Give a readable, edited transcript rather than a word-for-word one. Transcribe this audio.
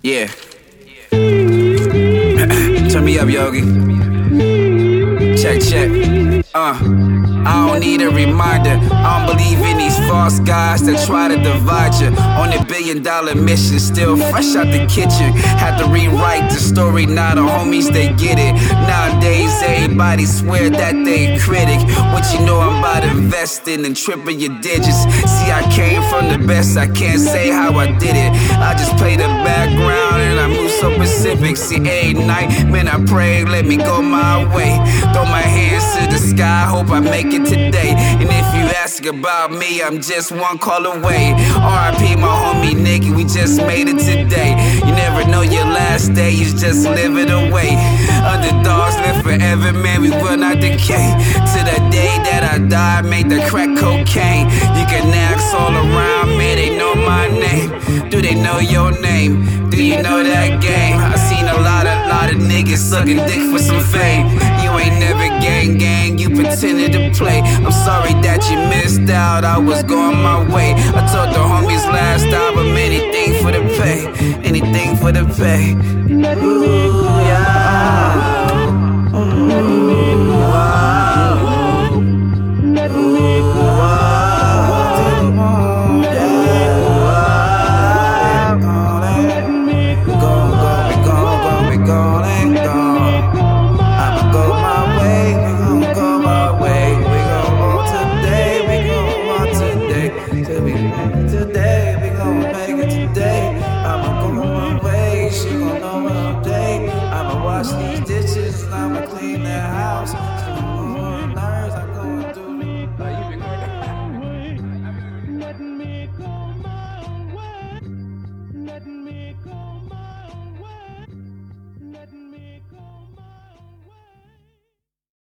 Yeah. Turn me up, Yogi. Check, check. I don't need a reminder. I don't believe in these false guys that try to divide you. On a $1 billion mission, still fresh out the kitchen. Had to rewrite the story, now the homies, they get it. Nowadays, everybody swear that they critic. What you know, I'm about investing and tripping your digits. See, I came from the best, I can't say how I did it. I just play the background and I move so Pacific. See, every night, man, I pray, let me go my way. Throw my hands to the sky, hope I make it today. And if you ask about me, I'm just one call away. R.I.P. my homie Nicky, we just made it today. You never know your last day, you just live it away. Underdogs live forever, man, we will not decay. To the day that I die, make the crack cocaine. You can ask all around me, they know my name. Do they know your name? Do you know that game? I seen a lot of niggas sucking dick for some fame. You ain't never gang, you pretended to play. I'm sorry that you missed out, I was going my way. I told the homies last album, anything for the pay. Anything for the pay. Ooh, yeah. Today, we gon' make it today. I'ma go my way, she gon' know what I'm day. I'ma wash these dishes and I'ma clean that house. She gon' know what nerves I'm going through. Letting me go my way. Letting me go my way.